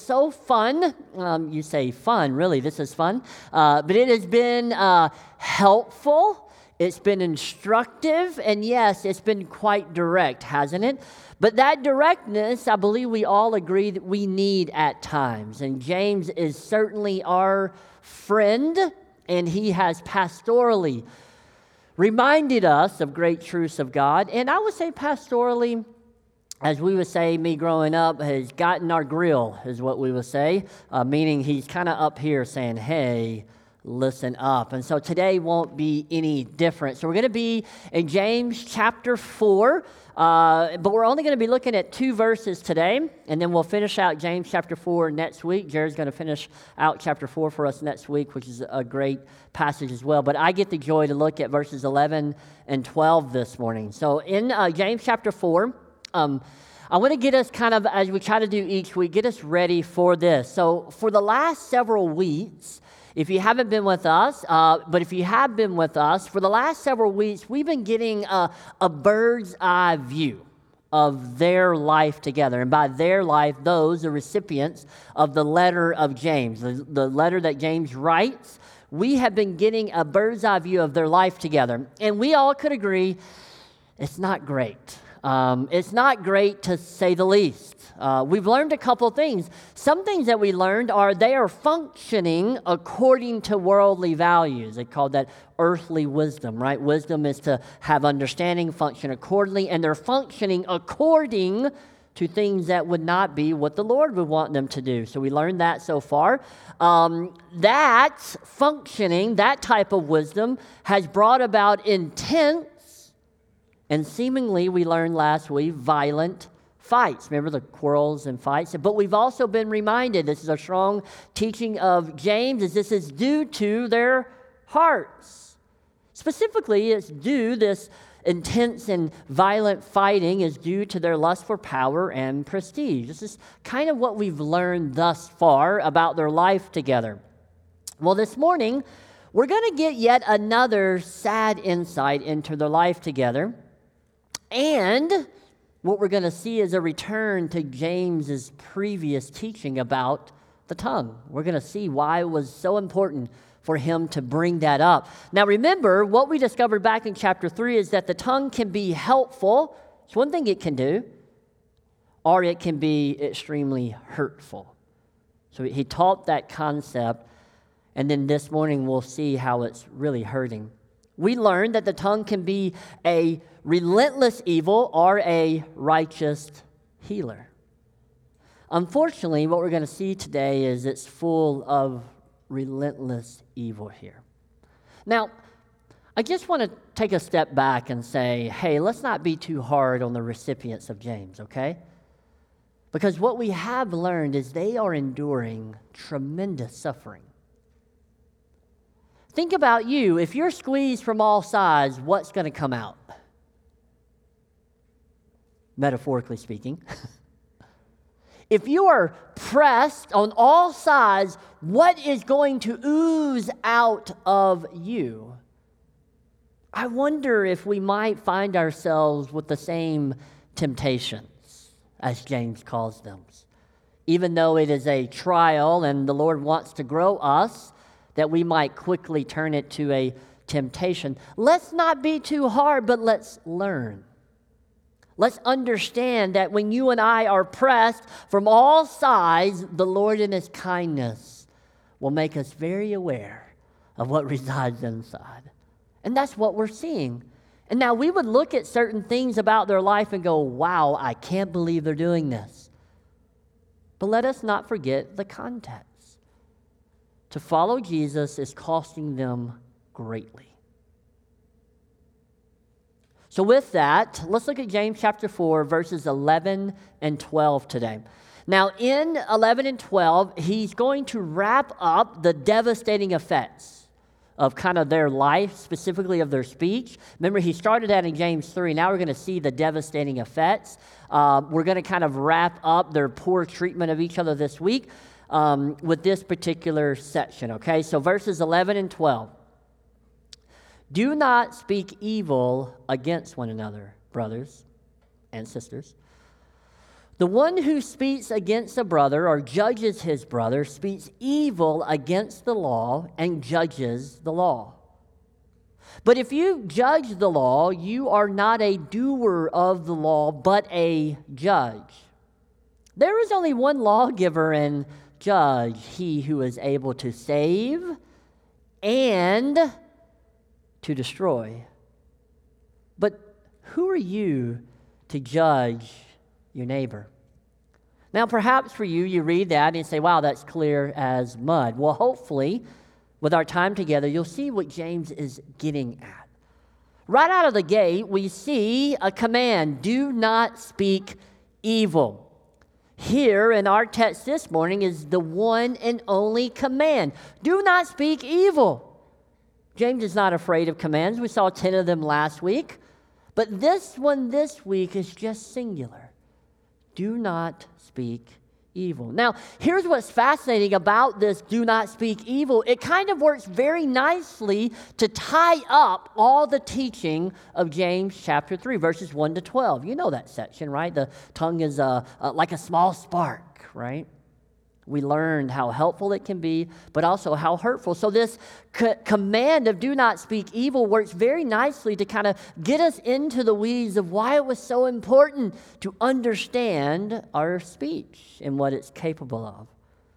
so fun. You say fun, really, this is fun. But it has been helpful. It's been instructive. And yes, it's been quite direct, hasn't it? But that directness, I believe we all agree that we need at times. And James is certainly our friend, and he has pastorally reminded us of great truths of God. And I would say pastorally, as we would say, me growing up, has gotten our grill, is what we would say, meaning he's kind of up here saying, hey, listen up. And so today won't be any different. So we're going to be in James chapter 4, but we're only going to be looking at 2 verses today, and then we'll finish out James chapter 4 next week. Jared's going to finish out chapter 4 for us next week, which is a great passage as well. But I get the joy to look at verses 11 and 12 this morning. So in James chapter 4, I want to get us kind of, as we try to do each week, get us ready for this. So for the last several weeks, if you haven't been with us, but if you have been with us, for the last several weeks, we've been getting a bird's eye view of their life together. And by their life, those are recipients of the letter of James, the letter that James writes. We have been getting a bird's eye view of their life together. And we all could agree it's not great. It's not great, to say the least. We've learned a couple things. Some things that we learned are they are functioning according to worldly values. They call that earthly wisdom, right? Wisdom is to have understanding, function accordingly, and they're functioning according to things that would not be what the Lord would want them to do. So we learned that so far. That functioning, that type of wisdom, has brought about intense and seemingly, we learned last week, violent fights. Remember the quarrels and fights? But we've also been reminded, this is a strong teaching of James, is this is due to their hearts. Specifically, it's due, this intense and violent fighting is due to their lust for power and prestige. This is kind of what we've learned thus far about their life together. Well, this morning, we're going to get yet another sad insight into their life together. And what we're going to see is a return to James's previous teaching about the tongue. We're going to see why it was so important for him to bring that up. Now remember, what we discovered back in chapter 3 is that the tongue can be helpful. It's one thing it can do, or it can be extremely hurtful. So he taught that concept, and then this morning we'll see how it's really hurting. We learned that the tongue can be a relentless evil or a righteous healer. Unfortunately, what we're going to see today is it's full of relentless evil here. Now, I just want to take a step back and say, hey, let's not be too hard on the recipients of James, okay? Because what we have learned is they are enduring tremendous suffering. Think about you. If you're squeezed from all sides, what's going to come out? Metaphorically speaking. If you are pressed on all sides, what is going to ooze out of you? I wonder if we might find ourselves with the same temptations, as James calls them. Even though it is a trial and the Lord wants to grow us, that we might quickly turn it to a temptation. Let's not be too hard, but let's learn. Let's understand that when you and I are pressed from all sides, the Lord in His kindness will make us very aware of what resides inside. And that's what we're seeing. And now we would look at certain things about their life and go, wow, I can't believe they're doing this. But let us not forget the context. To follow Jesus is costing them greatly. So with that, let's look at James chapter 4, verses 11 and 12 today. Now in 11 and 12, he's going to wrap up the devastating effects of kind of their life, specifically of their speech. Remember, he started that in James 3. Now we're going to see the devastating effects. We're going to kind of wrap up their poor treatment of each other this week with this particular section, okay? So verses 11 and 12. Do not speak evil against one another, brothers and sisters. The one who speaks against a brother or judges his brother speaks evil against the law and judges the law. But if you judge the law, you are not a doer of the law, but a judge. There is only one lawgiver and judge, he who is able to save and to destroy. But who are you to judge your neighbor? Now, perhaps for you, you read that and say, wow, that's clear as mud. Well, hopefully, with our time together, you'll see what James is getting at. Right out of the gate, we see a command, do not speak evil. Here in our text this morning is the one and only command, do not speak evil. James is not afraid of commands. We saw 10 of them last week. But this one this week is just singular. Do not speak evil. Now, here's what's fascinating about this do not speak evil. It kind of works very nicely to tie up all the teaching of James chapter 3, verses 1 to 12. You know that section, right? The tongue is like a small spark, right? We learned how helpful it can be, but also how hurtful. So this command of do not speak evil works very nicely to kind of get us into the weeds of why it was so important to understand our speech and what it's capable of.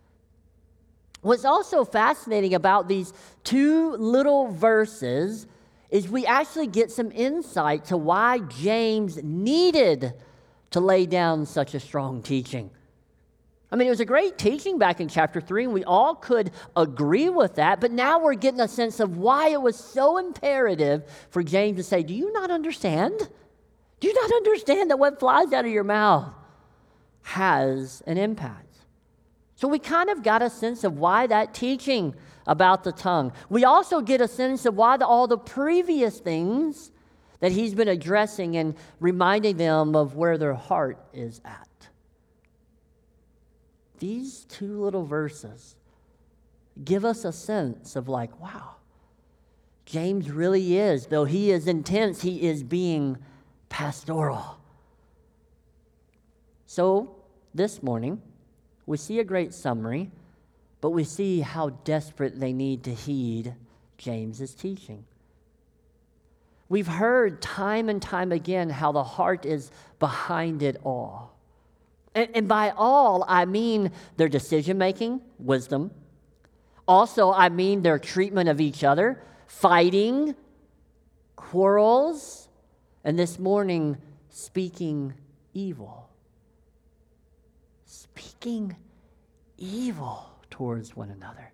What's also fascinating about these two little verses is we actually get some insight to why James needed to lay down such a strong teaching. I mean, it was a great teaching back in chapter 3, and we all could agree with that, but now we're getting a sense of why it was so imperative for James to say, do you not understand? Do you not understand that what flies out of your mouth has an impact? So we kind of got a sense of why that teaching about the tongue. We also get a sense of why all the previous things that he's been addressing and reminding them of where their heart is at. These two little verses give us a sense of like, wow, James really is, though he is intense, he is being pastoral. So this morning, we see a great summary, but we see how desperate they need to heed James's teaching. We've heard time and time again how the heart is behind it all. And by all, I mean their decision-making, wisdom. Also, I mean their treatment of each other, fighting, quarrels, and this morning, speaking evil. Speaking evil towards one another.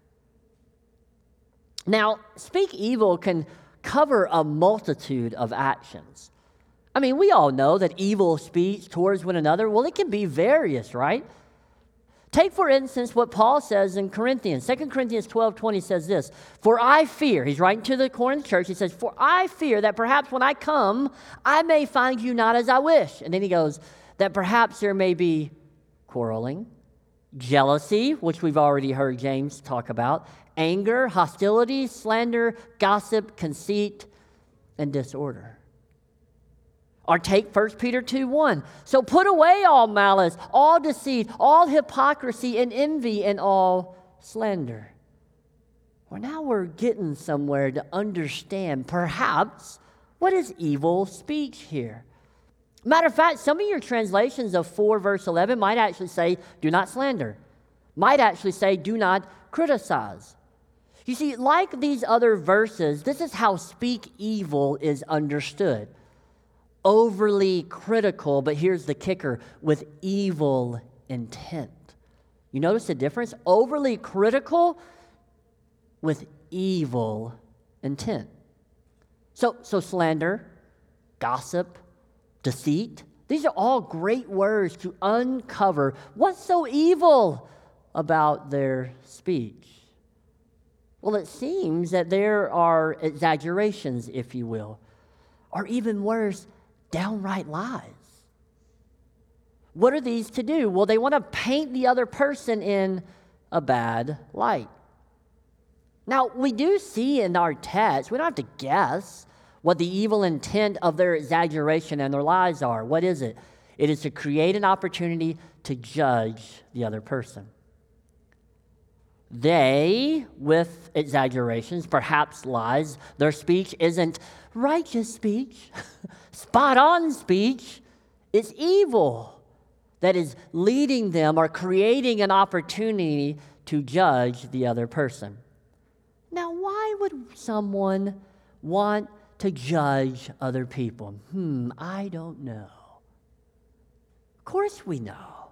Now, speak evil can cover a multitude of actions. I mean, we all know that evil speech towards one another, well, it can be various, right? Take, for instance, what Paul says in Corinthians. 2 Corinthians 12:20 says this, for I fear, he's writing to the Corinth church, he says, for I fear that perhaps when I come, I may find you not as I wish. And then he goes, that perhaps there may be quarreling, jealousy, which we've already heard James talk about, anger, hostility, slander, gossip, conceit, and disorder. Or take 1 Peter 2:1. So put away all malice, all deceit, all hypocrisy and envy and all slander. Well, now we're getting somewhere to understand perhaps what is evil speech here. Matter of fact, some of your translations of 4 verse 11 might actually say, do not slander. Might actually say, do not criticize. You see, like these other verses, this is how speak evil is understood. Overly critical, but here's the kicker, with evil intent. You notice the difference? Overly critical with evil intent. So slander, gossip, deceit, these are all great words to uncover what's so evil about their speech. Well, it seems that there are exaggerations, if you will, or even worse, downright lies. What are these to do? Well, they want to paint the other person in a bad light. Now, we do see in our text, we don't have to guess what the evil intent of their exaggeration and their lies are. What is it? It is to create an opportunity to judge the other person. They, with exaggerations, perhaps lies, their speech isn't righteous speech, spot on speech. It's evil that is leading them or creating an opportunity to judge the other person. Now, why would someone want to judge other people? I don't know. Of course we know.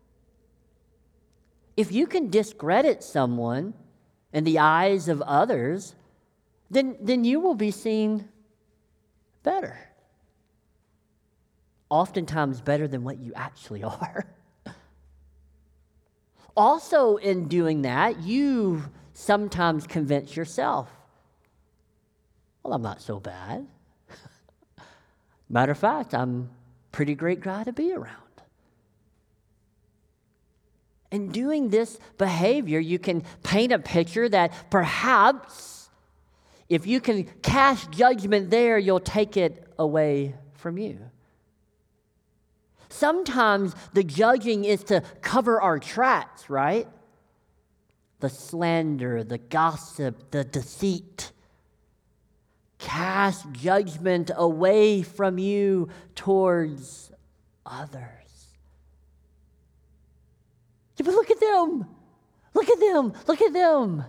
If you can discredit someone in the eyes of others, then you will be seen better. Oftentimes better than what you actually are. Also, in doing that, you sometimes convince yourself, well, I'm not so bad. Matter of fact, I'm a pretty great guy to be around. In doing this behavior, you can paint a picture that perhaps if you can cast judgment there, you'll take it away from you. Sometimes the judging is to cover our tracks, right? The slander, the gossip, the deceit. Cast judgment away from you towards others. Yeah, but look at them. Look at them. Look at them.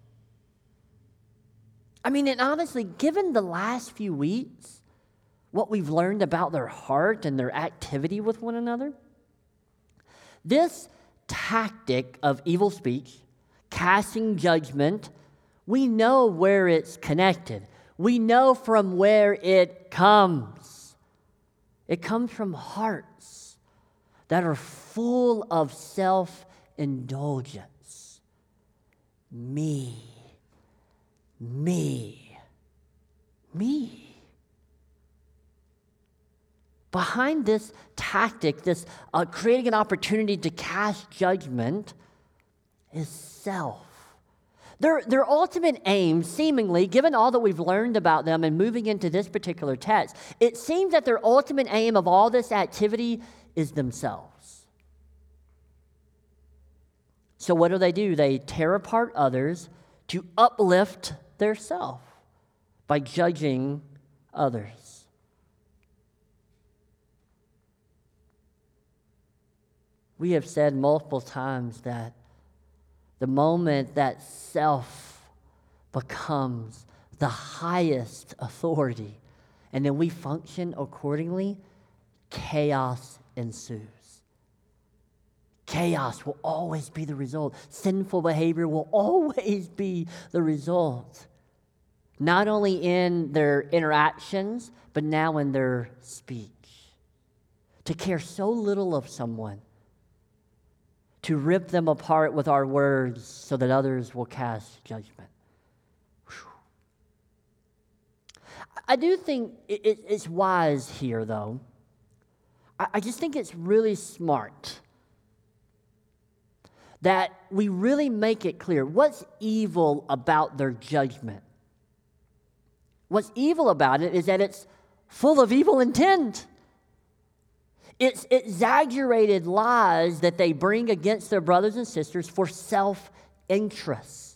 I mean, and honestly, given the last few weeks, what we've learned about their heart and their activity with one another, this tactic of evil speech, casting judgment, we know where it's connected. We know from where it comes. It comes from hearts that are full of self-indulgence. Me. Behind this tactic, this creating an opportunity to cast judgment, is self. Their ultimate aim, seemingly, given all that we've learned about them and moving into this particular text, it seems that their ultimate aim of all this activity is themselves. So what do? They tear apart others to uplift their self by judging others. We have said multiple times that the moment that self becomes the highest authority, and then we function accordingly, chaos ensues. Chaos will always be the result. Sinful behavior will always be the result. Not only in their interactions, but now in their speech. To care so little of someone, to rip them apart with our words so that others will cast judgment. Whew. I do think it's wise here, though. I just think it's really smart that we really make it clear what's evil about their judgment. What's evil about it is that it's full of evil intent. It's exaggerated lies that they bring against their brothers and sisters for self-interest.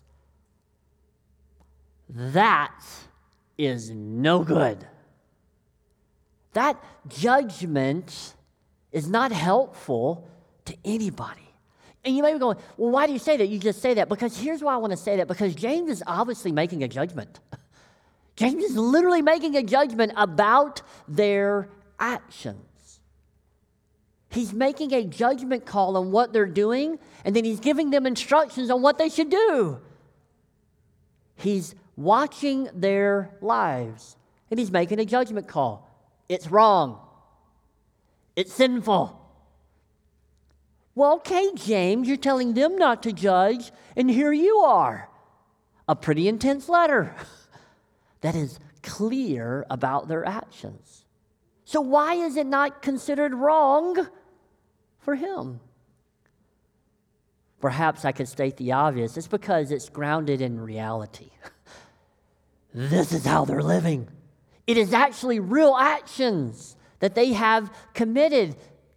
That is no good. That judgment is not helpful to anybody. And you may be going, well, why do you say that? You just say that. Because here's why I want to say that. Because James is obviously making a judgment. James is literally making a judgment about their actions. He's making a judgment call on what they're doing, and then he's giving them instructions on what they should do. He's watching their lives, and he's making a judgment call. It's wrong. It's sinful. Well, okay, James, you're telling them not to judge, and here you are. A pretty intense letter that is clear about their actions. So why is it not considered wrong for him? Perhaps I could state the obvious. It's because it's grounded in reality. This is how they're living. It is actually real actions that they have committed.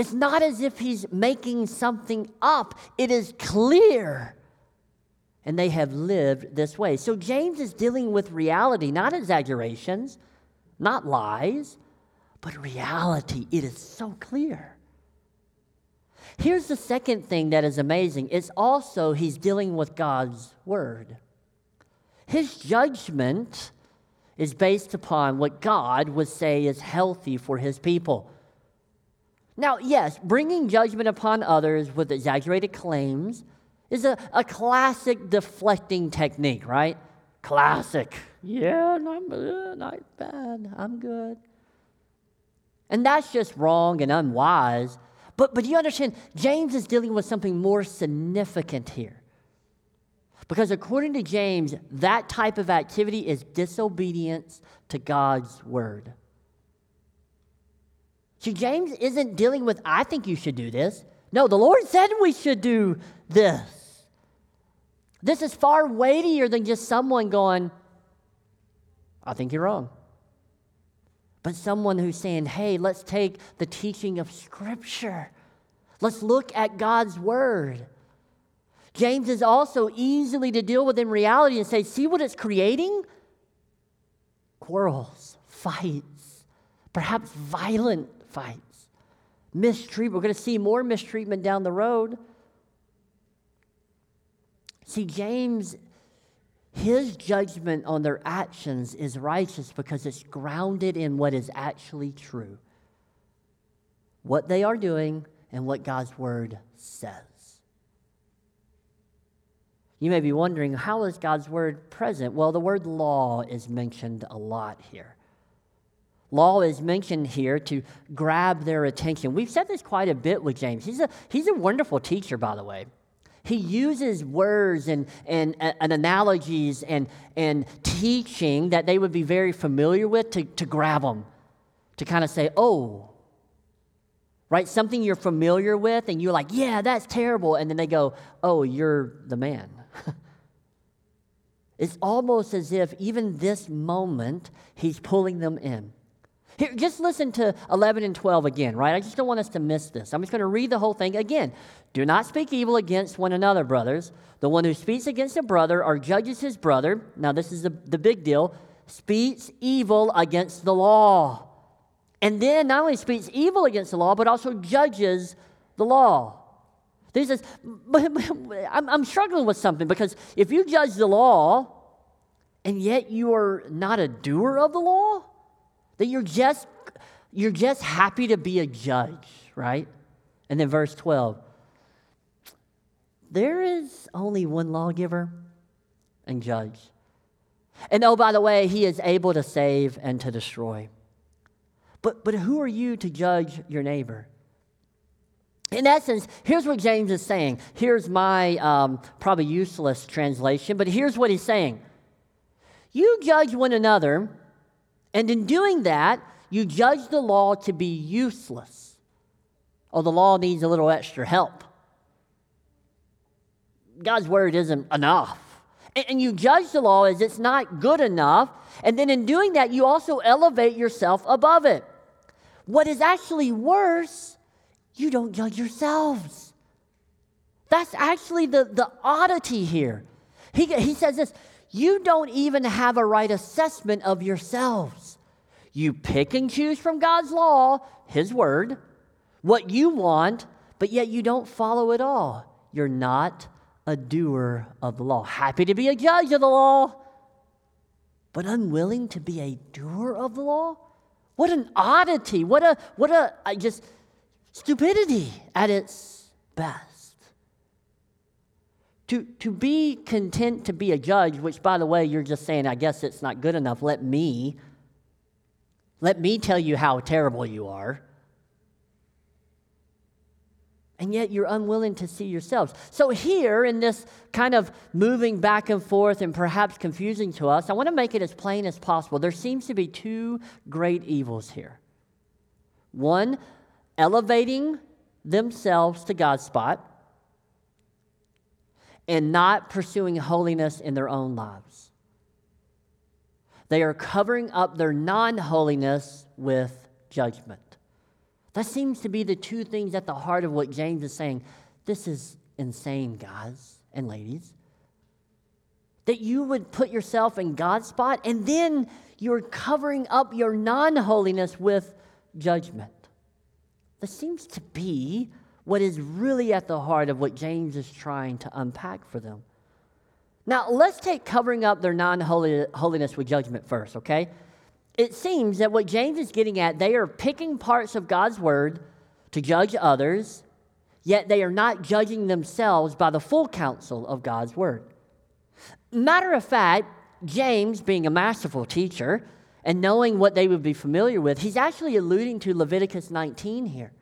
It's not as if he's making something up. It is clear. And they have lived this way. So James is dealing with reality, not exaggerations, not lies, but reality. It is so clear. Here's the second thing that is amazing. It's also he's dealing with God's word. His judgment is based upon what God would say is healthy for his people. Now, yes, bringing judgment upon others with exaggerated claims is a classic deflecting technique, right? Classic. Yeah, I'm not bad. I'm good. And that's just wrong and unwise. But you understand, James is dealing with something more significant here. Because according to James, that type of activity is disobedience to God's word. See, James isn't dealing with, I think you should do this. No, the Lord said we should do this. This is far weightier than just someone going, I think you're wrong. But someone who's saying, hey, let's take the teaching of Scripture. Let's look at God's word. James is also easily to deal with in reality and say, see what it's creating? Quarrels, fights, perhaps violent fights, mistreatment. We're going to see more mistreatment down the road. See, James, his judgment on their actions is righteous because it's grounded in what is actually true. What they are doing and what God's word says. You may be wondering, how is God's word present? Well, the word law is mentioned a lot here. Law is mentioned here to grab their attention. We've said this quite a bit with James. He's a wonderful teacher, by the way. He uses words and analogies and teaching that they would be very familiar with to grab them, to kind of say, oh, right? Something you're familiar with, and you're like, yeah, that's terrible. And then they go, oh, you're the man. It's almost as if even this moment, he's pulling them in. Here, just listen to 11 and 12 again, right? I just don't want us to miss this. I'm just going to read the whole thing again. Do not speak evil against one another, brothers. The one who speaks against a brother or judges his brother, now this is the big deal, speaks evil against the law. And then not only speaks evil against the law, but also judges the law. He says, but I'm struggling with something, because if you judge the law and yet you are not a doer of the law, that you're just happy to be a judge, right? And then verse 12, there is only one lawgiver and judge. And oh, by the way, he is able to save and to destroy. But who are you to judge your neighbor? In essence, here's what James is saying. Here's my probably useless translation, but here's what he's saying. You judge one another, and in doing that, you judge the law to be useless. Oh, the law needs a little extra help. God's word isn't enough. And you judge the law as it's not good enough, and then in doing that, you also elevate yourself above it. What is actually worse, you don't judge yourselves. That's actually the oddity here. He says this, you don't even have a right assessment of yourselves. You pick and choose from God's law, his word, what you want, but yet you don't follow it all. You're not a doer of the law. Happy to be a judge of the law, but unwilling to be a doer of the law? What an oddity. What a just stupidity at its best. To be content to be a judge, which, by the way, you're just saying, I guess it's not good enough. Let me tell you how terrible you are. And yet you're unwilling to see yourselves. So here, in this kind of moving back and forth and perhaps confusing to us, I want to make it as plain as possible. There seems to be two great evils here. One, elevating themselves to God's spot and not pursuing holiness in their own lives. They are covering up their non-holiness with judgment. That seems to be the two things at the heart of what James is saying. This is insane, guys and ladies. That you would put yourself in God's spot, and then you're covering up your non-holiness with judgment. This seems to be what is really at the heart of what James is trying to unpack for them. Now, let's take covering up their non-holiness with judgment first, okay? It seems that what James is getting at, they are picking parts of God's word to judge others, yet they are not judging themselves by the full counsel of God's word. Matter of fact, James, being a masterful teacher and knowing what they would be familiar with, he's actually alluding to Leviticus 19 here.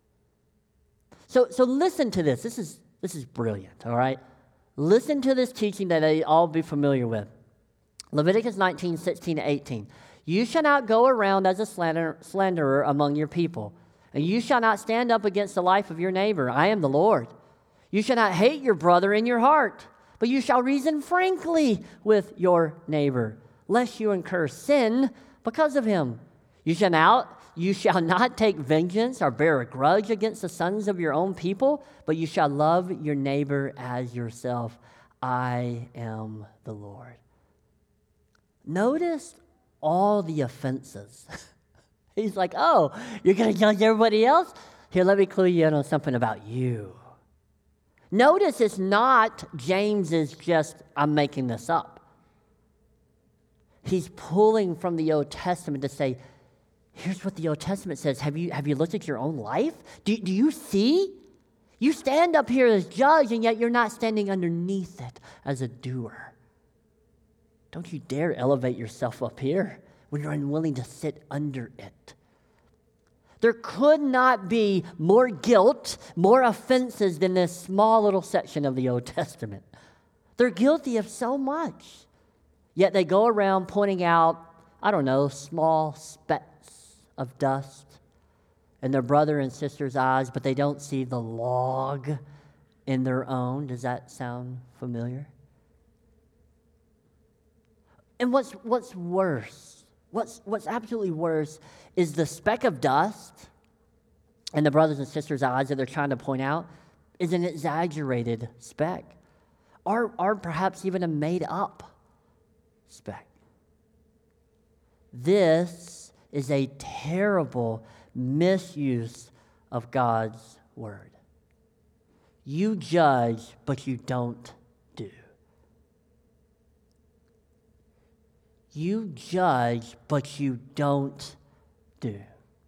So listen to this. This is brilliant, all right? Listen to this teaching that they all be familiar with. Leviticus 19, 16 to 18. You shall not go around as a slanderer among your people, and you shall not stand up against the life of your neighbor. I am the Lord. You shall not hate your brother in your heart, but you shall reason frankly with your neighbor, lest you incur sin because of him. You shall not take vengeance or bear a grudge against the sons of your own people, but you shall love your neighbor as yourself. I am the Lord. Notice all the offenses. He's like, oh, you're going to judge everybody else? Here, let me clue you in on something about you. Notice it's not James's just, I'm making this up. He's pulling from the Old Testament to say, here's what the Old Testament says. Have you looked at your own life? Do you see? You stand up here as judge, and yet you're not standing underneath it as a doer. Don't you dare elevate yourself up here when you're unwilling to sit under it. There could not be more guilt, more offenses than this small little section of the Old Testament. They're guilty of so much. Yet they go around pointing out, small specks of dust in their brother and sister's eyes, but they don't see the log in their own. Does that sound familiar? And what's worse, what's absolutely worse is the speck of dust in the brothers and sisters' eyes that they're trying to point out is an exaggerated speck, or perhaps even a made-up speck. This is a terrible misuse of God's word. You judge, but you don't do. You judge, but you don't do.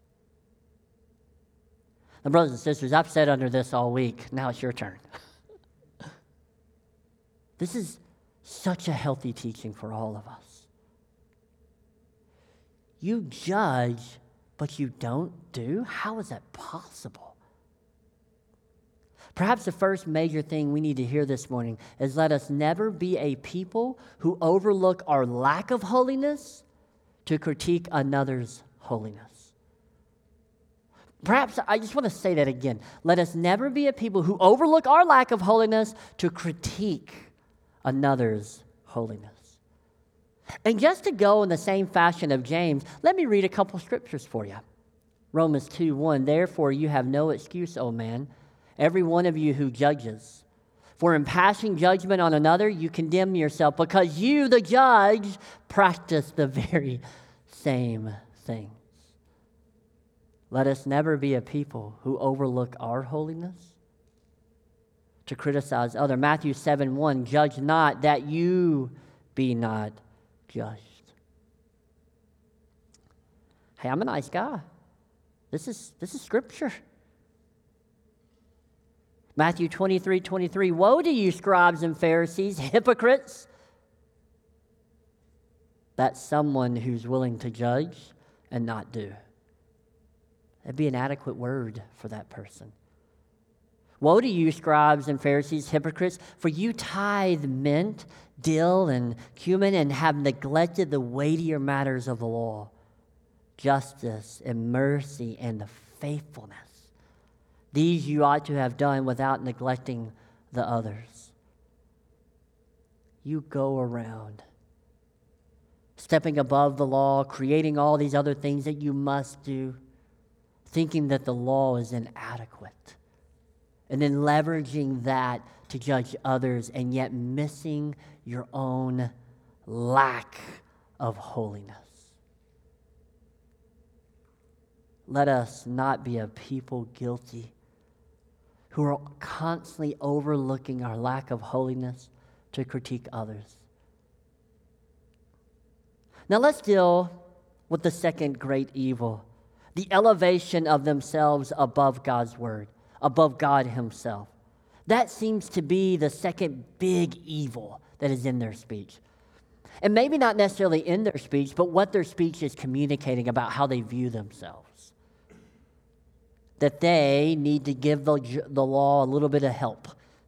Now, brothers and sisters, I've sat under this all week. Now it's your turn. This is such a healthy teaching for all of us. You judge, but you don't do? How is that possible? Perhaps the first major thing we need to hear this morning is let us never be a people who overlook our lack of holiness to critique another's holiness. Perhaps I just want to say that again. Let us never be a people who overlook our lack of holiness to critique another's holiness. And just to go in the same fashion of James, let me read a couple scriptures for you. Romans 2:1, therefore you have no excuse, O man, every one of you who judges. For in passing judgment on another, you condemn yourself, because you, the judge, practice the very same things. Let us never be a people who overlook our holiness to criticize others. Matthew 7:1, judge not that you be not judged. Hey, I'm a nice guy. This is scripture. Matthew 23:23, woe to you, scribes and Pharisees, hypocrites. That's someone who's willing to judge and not do. That'd be an adequate word for that person. Woe to you, scribes and Pharisees, hypocrites, for you tithe mint, dill, and cumin, and have neglected the weightier matters of the law, justice and mercy and faithfulness. These you ought to have done without neglecting the others. You go around stepping above the law, creating all these other things that you must do, thinking that the law is inadequate, and then leveraging that to judge others, and yet missing your own lack of holiness. Let us not be a people guilty who are constantly overlooking our lack of holiness to critique others. Now let's deal with the second great evil, the elevation of themselves above God's word, above God himself. That seems to be the second big evil that is in their speech. And maybe not necessarily in their speech, but what their speech is communicating about how they view themselves. That they need to give the law a little bit of help.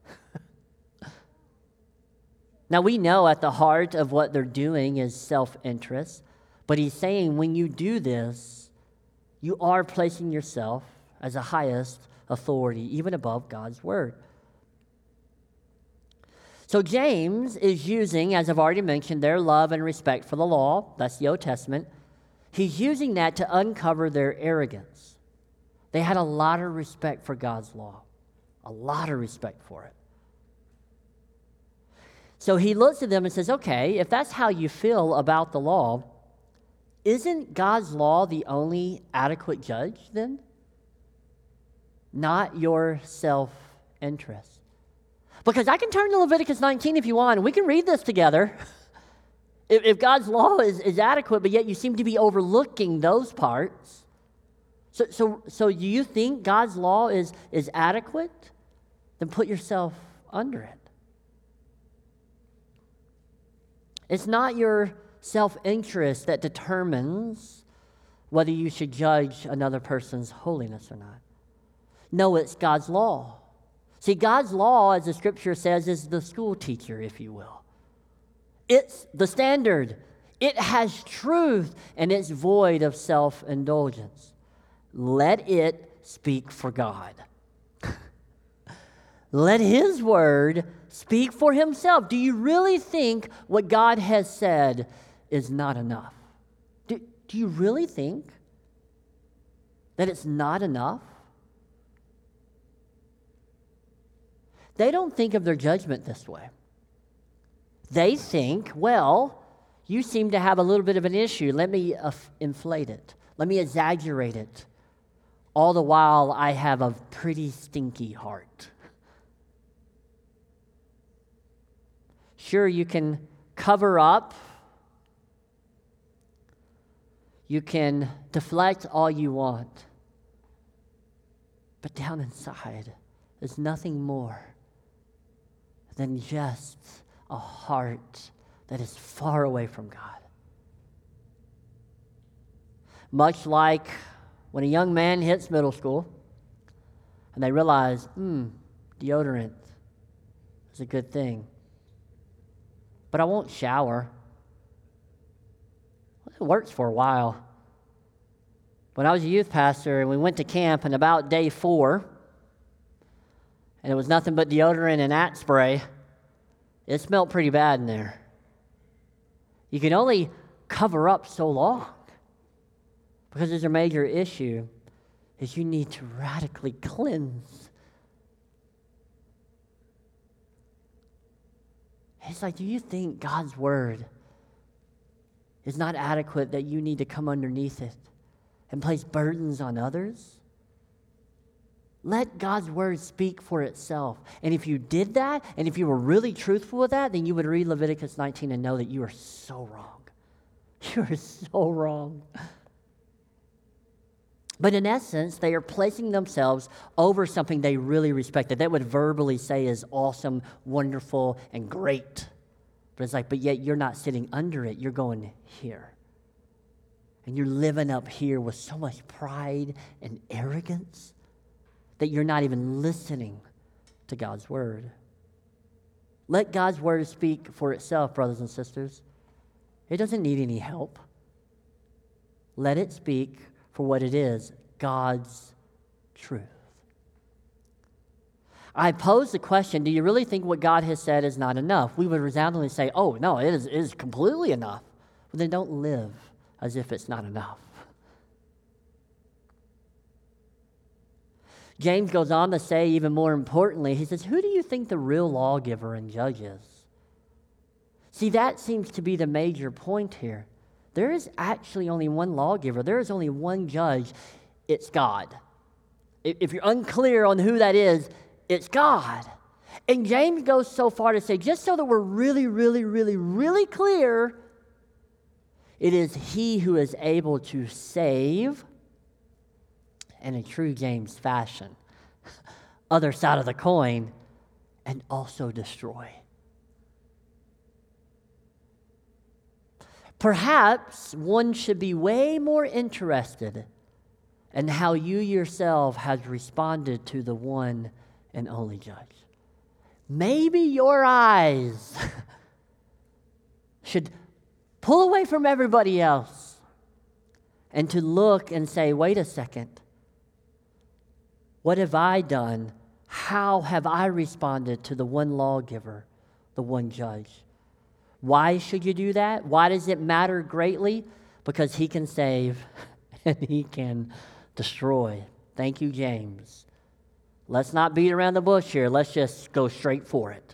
Now, we know at the heart of what they're doing is self-interest, but he's saying when you do this, you are placing yourself as the highest authority, even above God's word. So James is using, as I've already mentioned, their love and respect for the law. That's the Old Testament. He's using that to uncover their arrogance. They had a lot of respect for God's law, a lot of respect for it. So he looks at them and says, okay, if that's how you feel about the law, isn't God's law the only adequate judge then? Not your self-interest. Because I can turn to Leviticus 19 if you want, and we can read this together. If God's law is adequate, but yet you seem to be overlooking those parts. So do you think God's law is adequate? Then put yourself under it. It's not your self-interest that determines whether you should judge another person's holiness or not. No, it's God's law. See, God's law, as the scripture says, is the school teacher, if you will. It's the standard. It has truth, and it's void of self-indulgence. Let it speak for God. Let his word speak for himself. Do you really think what God has said is not enough? Do you really think that it's not enough? They don't think of their judgment this way. They think, well, you seem to have a little bit of an issue. Let me inflate it. Let me exaggerate it. All the while, I have a pretty stinky heart. Sure, you can cover up. You can deflect all you want. But down inside, there's nothing more than just a heart that is far away from God. Much like when a young man hits middle school and they realize, deodorant is a good thing, but I won't shower. It works for a while. When I was a youth pastor and we went to camp, and about day 4, and it was nothing but deodorant and Axe spray, it smelled pretty bad in there. You can only cover up so long, because there's a major issue is you need to radically cleanse. It's like, do you think God's word is not adequate, that you need to come underneath it and place burdens on others? Let God's word speak for itself. And if you did that, and if you were really truthful with that, then you would read Leviticus 19 and know that you are so wrong. You are so wrong. But in essence, they are placing themselves over something they really respect, that they would verbally say is awesome, wonderful, and great. But it's like, but yet you're not sitting under it. You're going here. And you're living up here with so much pride and arrogance that you're not even listening to God's word. Let God's word speak for itself, brothers and sisters. It doesn't need any help. Let it speak for what it is, God's truth. I pose the question, do you really think what God has said is not enough? We would resoundingly say, oh, no, it is completely enough. But then don't live as if it's not enough. James goes on to say, even more importantly, he says, who do you think the real lawgiver and judge is? See, that seems to be the major point here. There is actually only one lawgiver. There is only one judge. It's God. If you're unclear on who that is, it's God. And James goes so far to say, just so that we're really, really, really, really clear, it is he who is able to save, in a true James fashion, other side of the coin, and also destroy. Perhaps one should be way more interested in how you yourself have responded to the one and only judge. Maybe your eyes should pull away from everybody else and to look and say, wait a second, what have I done? How have I responded to the one lawgiver, the one judge? Why should you do that? Why does it matter greatly? Because he can save and he can destroy. Thank you, James. Let's not beat around the bush here. Let's just go straight for it.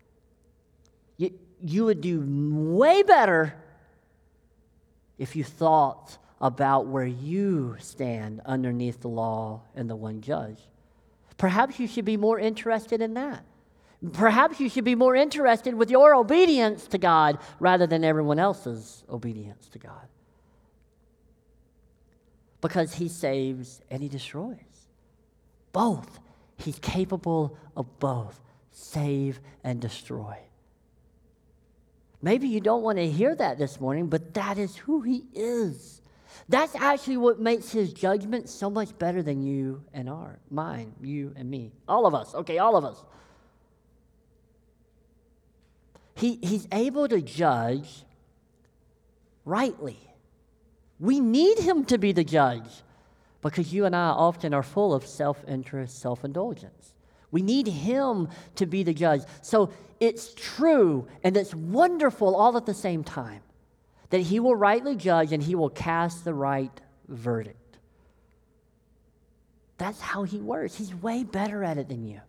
You would do way better if you thought about where you stand underneath the law and the one judge. Perhaps you should be more interested in that. Perhaps you should be more interested with your obedience to God rather than everyone else's obedience to God. Because he saves and he destroys. Both. He's capable of both. Save and destroy. Maybe you don't want to hear that this morning, but that is who he is. That's actually what makes his judgment so much better than you and mine, you and me. All of us, okay, all of us. He's able to judge rightly. We need him to be the judge because you and I often are full of self-interest, self-indulgence. We need him to be the judge. So it's true and it's wonderful all at the same time that he will rightly judge and he will cast the right verdict. That's how he works. He's way better at it than you.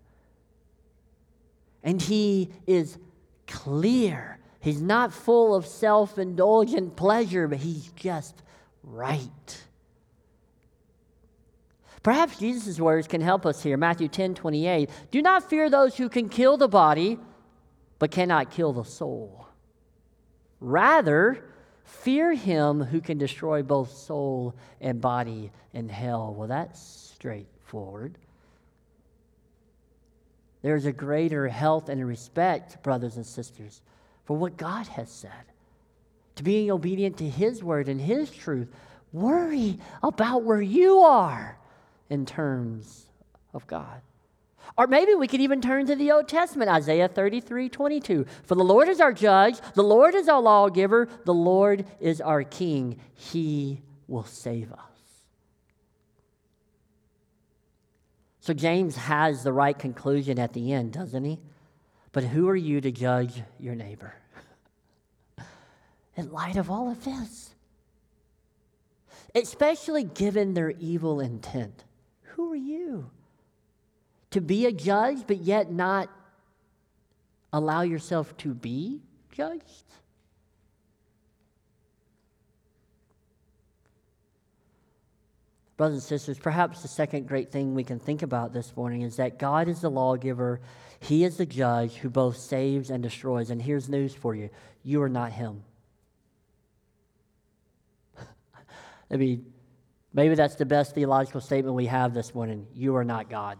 And he is clear. He's not full of self-indulgent pleasure, but he's just right. Perhaps Jesus' words can help us here. Matthew 10:28. Do not fear those who can kill the body, but cannot kill the soul. Rather, fear him who can destroy both soul and body in hell. Well, that's straightforward. There's a greater health and respect, brothers and sisters, for what God has said. To being obedient to his word and his truth. Worry about where you are in terms of God. Or maybe we could even turn to the Old Testament, Isaiah 33:22. For the Lord is our judge, the Lord is our lawgiver, the Lord is our king. He will save us. So James has the right conclusion at the end, doesn't he? But who are you to judge your neighbor? In light of all of this, especially given their evil intent, who are you to be a judge but yet not allow yourself to be judged? Brothers and sisters, perhaps the second great thing we can think about this morning is that God is the lawgiver. He is the judge who both saves and destroys. And here's news for you. You are not him. I mean, maybe that's the best theological statement we have this morning. You are not God.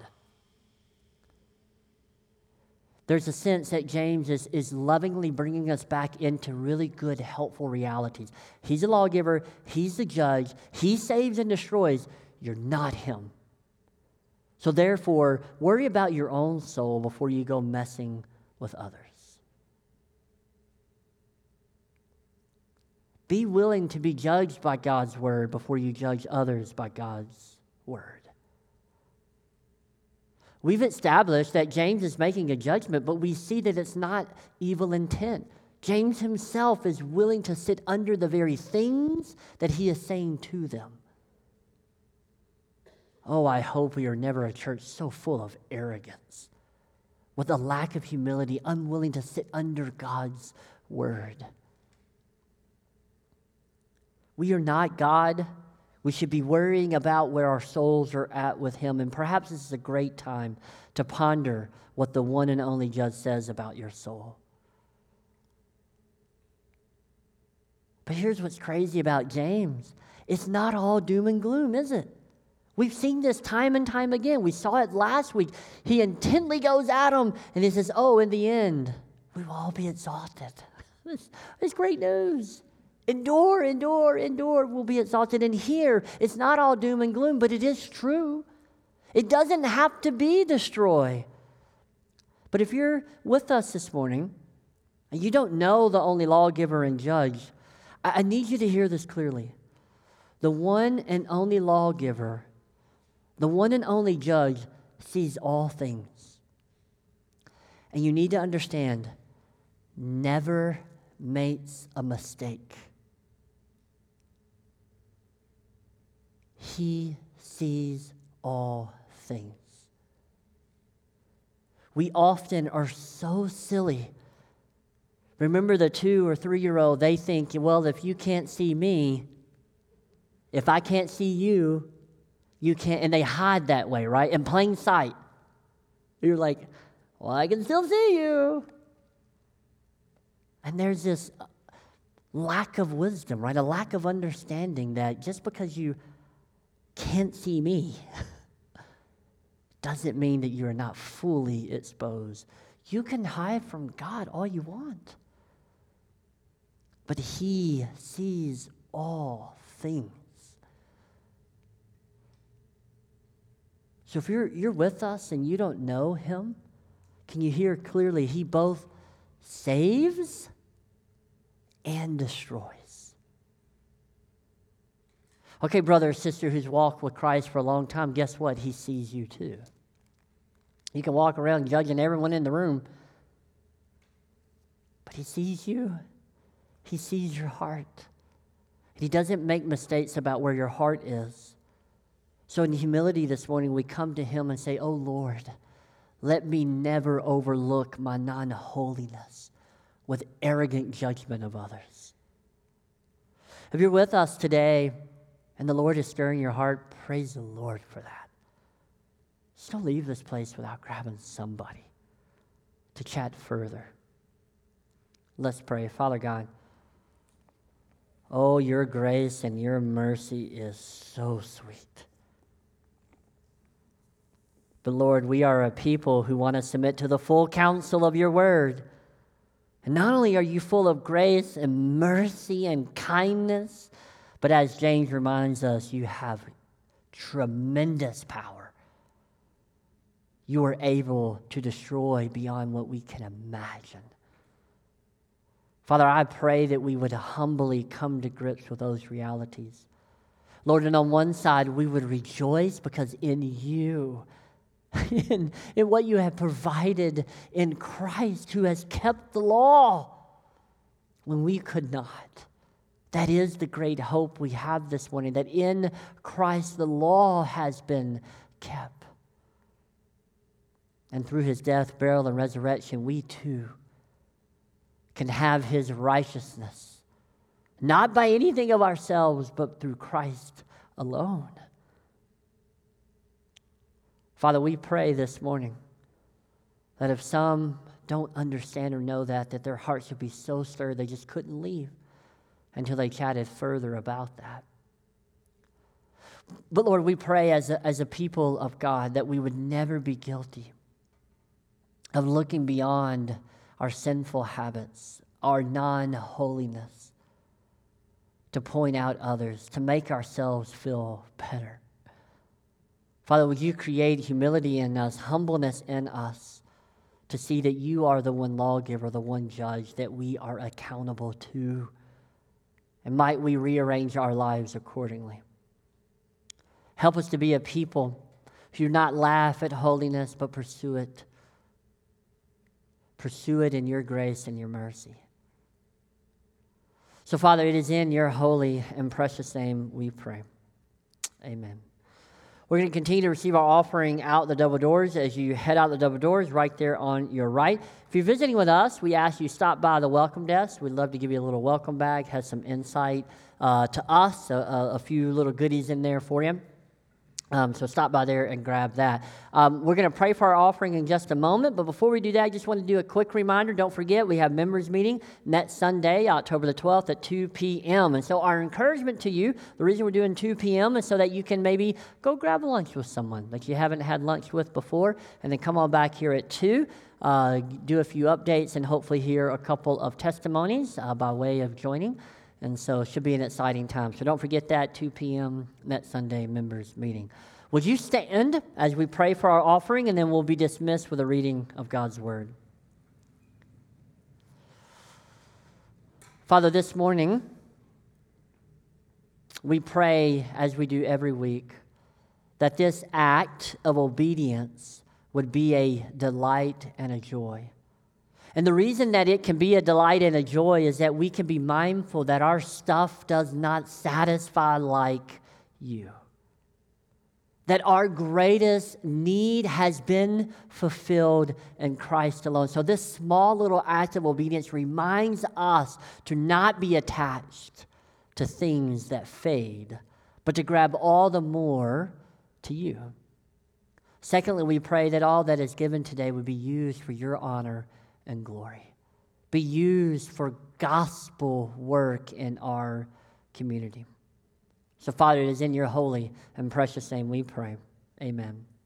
There's a sense that James is lovingly bringing us back into really good, helpful realities. He's a lawgiver. He's the judge. He saves and destroys. You're not him. So therefore, worry about your own soul before you go messing with others. Be willing to be judged by God's word before you judge others by God's word. We've established that James is making a judgment, but we see that it's not evil intent. James himself is willing to sit under the very things that he is saying to them. Oh, I hope we are never a church so full of arrogance, with a lack of humility, unwilling to sit under God's word. We are not God. We should be worrying about where our souls are at with Him. And perhaps this is a great time to ponder what the one and only judge says about your soul. But here's what's crazy about James. It's not all doom and gloom, is it? We've seen this time and time again. We saw it last week. He intently goes at him, and he says, oh, in the end, we will all be exalted. It's great news. Endure, we'll be exalted. And here, it's not all doom and gloom, but it is true. It doesn't have to be destroy. But if you're with us this morning, and you don't know the only lawgiver and judge, I need you to hear this clearly. The one and only lawgiver, the one and only judge, sees all things. And you need to understand, never makes a mistake. He sees all things. We often are so silly. Remember the 2 or 3-year-old, they think, well, if you can't see me, if I can't see you, you can't, and they hide that way, right? In plain sight. You're like, well, I can still see you. And there's this lack of wisdom, right? A lack of understanding that just because you can't see me doesn't mean that you're not fully exposed. You can hide from God all you want, but He sees all things. So if you're with us and you don't know Him, can you hear clearly? He both saves and destroys. Okay, brother or sister who's walked with Christ for a long time, guess what? He sees you too. You can walk around judging everyone in the room, but He sees you. He sees your heart. He doesn't make mistakes about where your heart is. So in humility this morning, we come to Him and say, oh Lord, let me never overlook my non-holiness with arrogant judgment of others. If you're with us today and the Lord is stirring your heart, praise the Lord for that. Just don't leave this place without grabbing somebody to chat further. Let's pray. Father God, oh, your grace and your mercy is so sweet. But Lord, we are a people who want to submit to the full counsel of your word. And not only are you full of grace and mercy and kindness, but as James reminds us, you have tremendous power. You are able to destroy beyond what we can imagine. Father, I pray that we would humbly come to grips with those realities. Lord, and on one side, we would rejoice because in you, in what you have provided in Christ, who has kept the law when we could not. That is the great hope we have this morning, that in Christ the law has been kept. And through His death, burial, and resurrection, we too can have His righteousness, not by anything of ourselves, but through Christ alone. Father, we pray this morning that if some don't understand or know that their hearts would be so stirred they just couldn't leave until they chatted further about that. But Lord, we pray as a people of God that we would never be guilty of looking beyond our sinful habits, our non-holiness, to point out others, to make ourselves feel better. Father, would you create humility in us, humbleness in us, to see that you are the one lawgiver, the one judge that we are accountable to. And might we rearrange our lives accordingly. Help us to be a people who do not laugh at holiness, but pursue it. Pursue it in your grace and your mercy. So, Father, it is in your holy and precious name we pray. Amen. We're going to continue to receive our offering out the double doors. As you head out the double doors, right there on your right. If you're visiting with us, we ask you to stop by the welcome desk. We'd love to give you a little welcome bag, has some insight to us, a few little goodies in there for you. So stop by there and grab that. We're going to pray for our offering in just a moment, but before we do that, I just want to do a quick reminder. Don't forget, we have members meeting next Sunday, October the 12th at 2 p.m. And so our encouragement to you, the reason we're doing 2 p.m. is so that you can maybe go grab lunch with someone that you haven't had lunch with before, and then come on back here at 2, do a few updates, and hopefully hear a couple of testimonies by way of joining. And so it should be an exciting time. So don't forget that, 2 p.m. next Sunday members meeting. Would you stand as we pray for our offering, and then we'll be dismissed with a reading of God's Word. Father, this morning, we pray, as we do every week, that this act of obedience would be a delight and a joy. And the reason that it can be a delight and a joy is that we can be mindful that our stuff does not satisfy like you. That our greatest need has been fulfilled in Christ alone. So this small little act of obedience reminds us to not be attached to things that fade, but to grab all the more to you. Secondly, we pray that all that is given today would be used for your honor and glory. Be used for gospel work in our community. So, Father, it is in your holy and precious name we pray. Amen.